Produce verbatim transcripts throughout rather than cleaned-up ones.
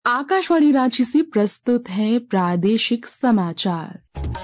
आकाशवाणी रांची से प्रस्तुत है प्रादेशिक समाचार।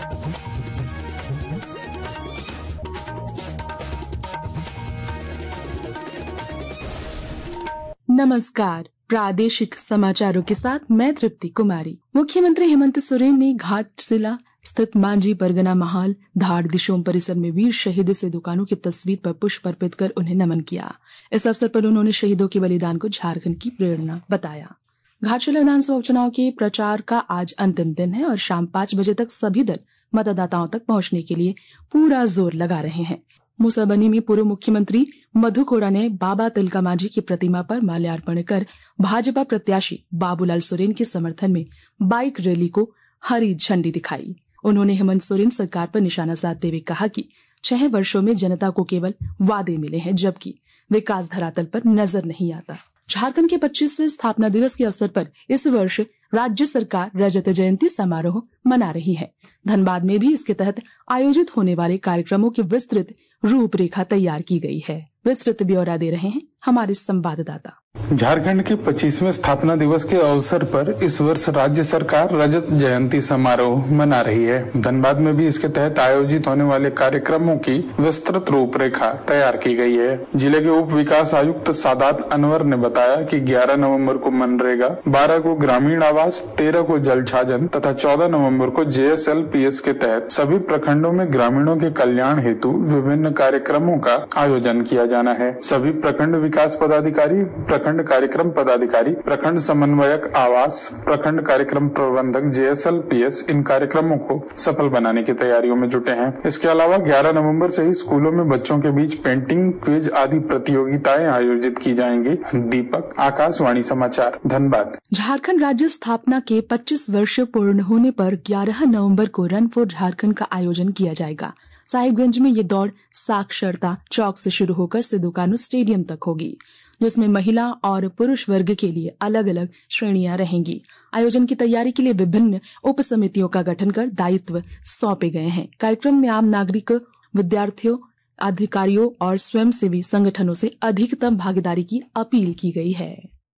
नमस्कार, प्रादेशिक समाचारों के साथ मैं तृप्ति कुमारी। मुख्यमंत्री हेमंत सोरेन ने घाटशिला स्थित मांझी परगना महाल धार दिशोम परिसर में वीर शहीद से दुकानों की तस्वीर पर पुष्प अर्पित कर उन्हें नमन किया। इस अवसर पर उन्होंने शहीदों के बलिदान को झारखंड की प्रेरणा बताया। घाटशिला विधानसभा उपचुनाव के प्रचार का आज अंतिम दिन है और शाम पांच बजे तक सभी दल मतदाताओं तक पहुंचने के लिए पूरा जोर लगा रहे हैं। मूसाबनी में पूर्व मुख्यमंत्री मधु कोड़ा ने बाबा तिलका मांझी की प्रतिमा पर माल्यार्पण कर भाजपा प्रत्याशी बाबूलाल सोरेन के समर्थन में बाइक रैली को हरी झंडी दिखाई। उन्होंने हेमंत सोरेन सरकार पर निशाना साधते हुए कहा कि छह वर्षों में जनता को केवल वादे मिले हैं, जबकि विकास धरातल पर नजर नहीं आता। झारखंड के पच्चीसवें स्थापना दिवस के अवसर पर इस वर्ष राज्य सरकार रजत जयंती समारोह मना रही है। धनबाद में भी इसके तहत आयोजित होने वाले कार्यक्रमों की विस्तृत रूपरेखा तैयार की गई है। विस्तृत ब्यौरा दे रहे हैं हमारे संवाददाता। झारखंड के पच्चीसवें स्थापना दिवस के अवसर पर इस वर्ष राज्य सरकार रजत जयंती समारोह मना रही है। धनबाद में भी इसके तहत आयोजित होने वाले कार्यक्रमों की विस्तृत रूपरेखा तैयार की गई है। जिले के उप विकास आयुक्त सादात अनवर ने बताया कि ग्यारह नवंबर को मनरेगा, बारह को ग्रामीण आवास, तेरह को जल छाजन तथा चौदह नवंबर को J S L P S के तहत सभी प्रखंडों में ग्रामीणों के कल्याण हेतु विभिन्न कार्यक्रमों का आयोजन किया जाना है। सभी प्रखंड विकास पदाधिकारी, प्रखंड कार्यक्रम पदाधिकारी, प्रखंड समन्वयक आवास, प्रखंड कार्यक्रम प्रबंधक J S L P S इन कार्यक्रमों को सफल बनाने की तैयारियों में जुटे हैं। इसके अलावा ग्यारह नवंबर से ही स्कूलों में बच्चों के बीच पेंटिंग, क्विज आदि प्रतियोगिताएं आयोजित की जाएंगी। दीपक, आकाशवाणी समाचार, धनबाद। झारखंड राज्य स्थापना के पच्चीस वर्ष पूर्ण होने पर ग्यारह नवंबर को रन फॉर झारखंड का आयोजन किया जाएगा। साहिबगंज में ये दौड़ साक्षरता चौक से शुरू होकर सिद्धू कान्हू स्टेडियम तक होगी, जिसमें महिला और पुरुष वर्ग के लिए अलग अलग श्रेणियां रहेंगी। आयोजन की तैयारी के लिए विभिन्न उप समितियों का गठन कर दायित्व सौंपे गए हैं। कार्यक्रम में आम नागरिक, विद्यार्थियों, अधिकारियों और स्वयंसेवी संगठनों से अधिकतम भागीदारी की अपील की गई है।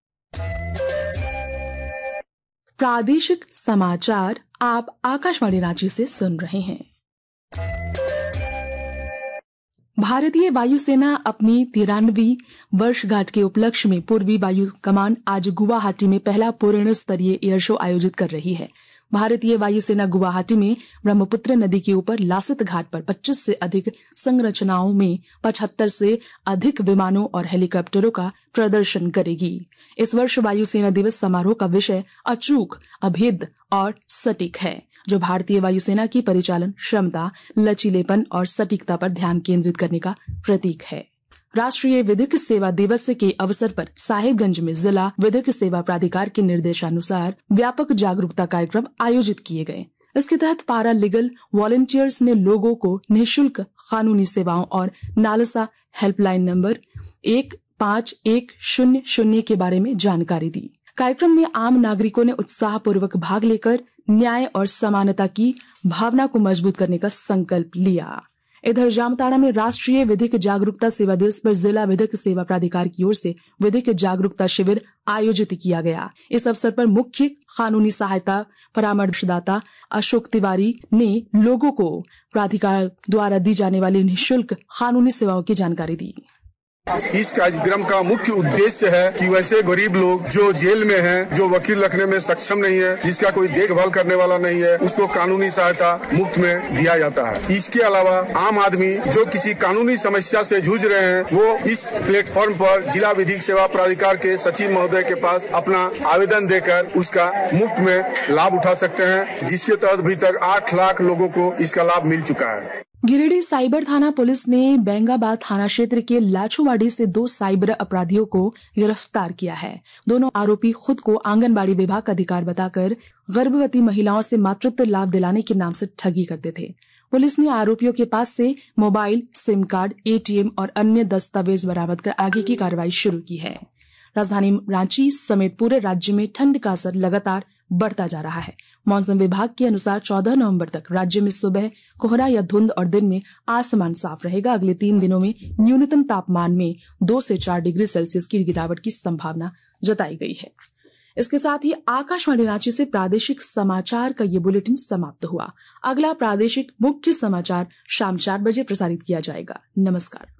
प्रादेशिक समाचार आप आकाशवाणी रांची से सुन रहे हैं। भारतीय वायुसेना अपनी तिरानवी वर्षगांठ के उपलक्ष्य में पूर्वी वायु कमान आज गुवाहाटी में पहला पूर्ण स्तरीय एयर शो आयोजित कर रही है। भारतीय वायुसेना गुवाहाटी में ब्रह्मपुत्र नदी के ऊपर लासित घाट पर पच्चीस से अधिक संरचनाओं में पचहत्तर से अधिक विमानों और हेलीकॉप्टरों का प्रदर्शन करेगी। इस वर्ष वायुसेना दिवस समारोह का विषय अचूक, अभेद्य और सटीक है, जो भारतीय वायुसेना की परिचालन क्षमता, लचीलेपन और सटीकता पर ध्यान केंद्रित करने का प्रतीक है। राष्ट्रीय विधिक सेवा दिवस के अवसर पर साहिबगंज में जिला विधिक सेवा प्राधिकार के निर्देशानुसार व्यापक जागरूकता कार्यक्रम आयोजित किए गए। इसके तहत पारा लीगल वॉलंटियर्स ने लोगों को निःशुल्क कानूनी सेवाओं और नालसा हेल्पलाइन नंबर एक पाँच एक शून्य शून्य के बारे में जानकारी दी। कार्यक्रम में आम नागरिकों ने उत्साहपूर्वक भाग लेकर न्याय और समानता की भावना को मजबूत करने का संकल्प लिया। इधर जामताड़ा में राष्ट्रीय विधिक जागरूकता सेवा दिवस पर जिला विधिक सेवा प्राधिकार की ओर से विधिक जागरूकता शिविर आयोजित किया गया। इस अवसर पर मुख्य कानूनी सहायता परामर्शदाता अशोक तिवारी ने लोगों को प्राधिकार द्वारा दी जाने वाली निःशुल्क कानूनी सेवाओं की जानकारी दी। इस कार्यक्रम का मुख्य उद्देश्य है कि वैसे गरीब लोग जो जेल में हैं, जो वकील रखने में सक्षम नहीं है, जिसका कोई देखभाल करने वाला नहीं है, उसको कानूनी सहायता मुफ्त में दिया जाता है। इसके अलावा आम आदमी जो किसी कानूनी समस्या से जूझ रहे हैं, वो इस प्लेटफॉर्म पर जिला विधिक सेवा प्राधिकार के सचिव महोदय के पास अपना आवेदन देकर उसका मुफ्त में लाभ उठा सकते हैं, जिसके तहत अभी तक आठ लाख लोगों को इसका लाभ मिल चुका है। गिरिडीह साइबर थाना पुलिस ने बेंगाबाद थाना क्षेत्र के लाचुवाड़ी से दो साइबर अपराधियों को गिरफ्तार किया है। दोनों आरोपी खुद को आंगनबाड़ी विभाग का अधिकारी बताकर गर्भवती महिलाओं से मातृत्व लाभ दिलाने के नाम से ठगी करते थे। पुलिस ने आरोपियों के पास से mobile, sim card, A T M और अन्य दस्तावेज बरामद कर आगे की कार्रवाई शुरू की है। राजधानी रांची समेत पूरे राज्य में ठंड का असर लगातार बढ़ता जा रहा है। मौसम विभाग के अनुसार चौदह नवंबर तक राज्य में सुबह कोहरा या धुंध और दिन में आसमान साफ रहेगा। अगले तीन दिनों में न्यूनतम तापमान में दो से चार डिग्री सेल्सियस की गिरावट की संभावना जताई गई है। इसके साथ ही आकाशवाणी रांची से प्रादेशिक समाचार का ये बुलेटिन समाप्त हुआ। अगला प्रादेशिक मुख्य समाचार शाम चार बजे प्रसारित किया जाएगा। नमस्कार।